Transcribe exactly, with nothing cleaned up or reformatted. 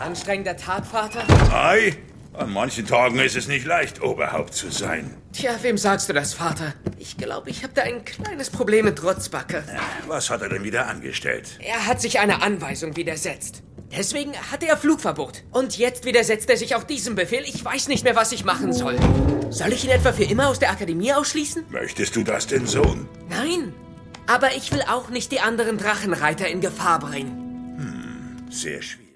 anstrengender Tag, Vater? Ei, an manchen Tagen ist es nicht leicht, Oberhaupt zu sein. Tja, wem sagst du das, Vater? Ich glaube, ich habe da ein kleines Problem mit Rotzbacke. Was hat er denn wieder angestellt? Er hat sich einer Anweisung widersetzt. Deswegen hatte er Flugverbot. Und jetzt widersetzt er sich auch diesem Befehl. Ich weiß nicht mehr, was ich machen soll. Soll ich ihn etwa für immer aus der Akademie ausschließen? Möchtest du das denn, Sohn? Nein. Aber ich will auch nicht die anderen Drachenreiter in Gefahr bringen. Hm, sehr schwierig.